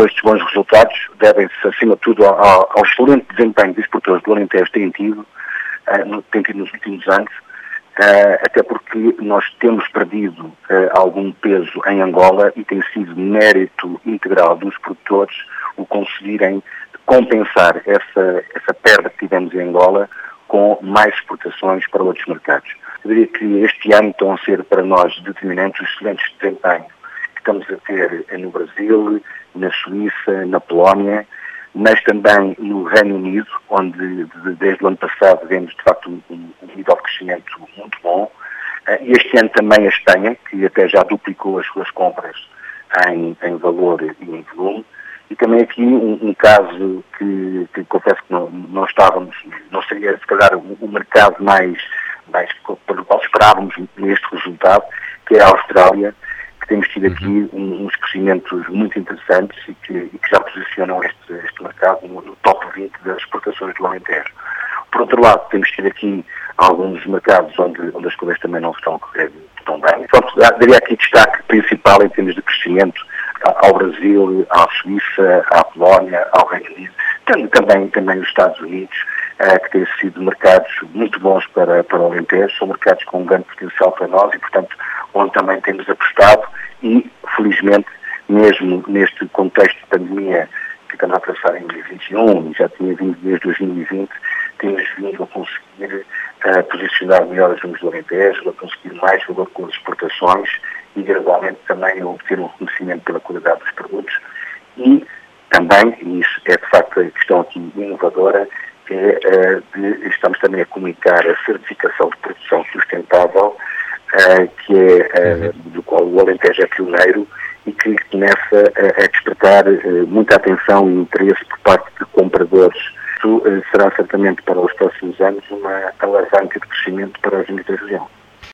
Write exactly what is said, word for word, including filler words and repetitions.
estes bons resultados devem-se, acima de tudo, ao, ao excelente desempenho dos exportadores do Alentejo têm tido, uh, no, têm tido nos últimos anos, uh, até porque nós temos perdido uh, algum peso em Angola e tem sido mérito integral dos produtores o conseguirem compensar essa, essa perda que tivemos em Angola com mais exportações para outros mercados. Eu diria que este ano estão a ser para nós determinantes os excelentes desempenhos que estamos a ter no Brasil, na Suíça, na Polónia, mas também no Reino Unido, onde desde o ano passado vemos de facto um, um nível de crescimento muito bom. E este ano também a Espanha, que até já duplicou as suas compras em, em valor e em volume. E também aqui um, um caso que, que confesso que não, não estávamos, não seria se calhar o, o mercado mais, mais pelo qual esperávamos neste resultado, que é a Austrália, que temos tido aqui um, uns crescimentos muito interessantes e que, e que já posicionam este, este mercado no, no top vinte das exportações do Alentejo. Por outro lado, temos tido aqui alguns mercados onde, onde as coisas também não estão a correr tão bem. Pronto, daria aqui destaque principal em termos de crescimento ao Brasil, à Suíça, à Polónia, ao Reino Unido, também, também os Estados Unidos, eh, que têm sido mercados muito bons para, para o Alentejo, são mercados com um grande potencial para nós e, portanto, onde também temos apostado e, felizmente, mesmo neste contexto de pandemia que estamos a atravessar em dois mil e vinte e um e já tinha vindo desde dois mil e vinte, temos vindo a conseguir uh, posicionar melhor as zonas do Alentejo, a conseguir mais valor com as exportações e gradualmente também a obter um reconhecimento pela qualidade dos produtos e também, e isso é de facto a questão aqui inovadora, é, uh, de, estamos também a comunicar a certificação de produção sustentável, uh, que é uh, do qual o Alentejo é pioneiro e que começa a, a despertar uh, muita atenção e interesse por parte de compradores. Isso uh, será certamente para os próximos anos uma alavanca de crescimento para as indústrias da região.